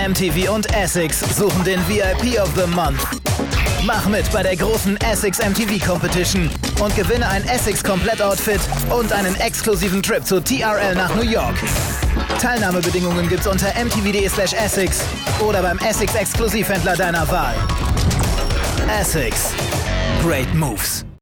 MTV und Essex suchen den VIP of the Month. Mach mit bei der großen Essex MTV Competition und gewinne ein Essex Komplett-Outfit und einen exklusiven Trip zu TRL nach New York. Teilnahmebedingungen gibt's unter mtv.de/Essex oder beim Essex Exklusivhändler deiner Wahl. Essex. Great Moves.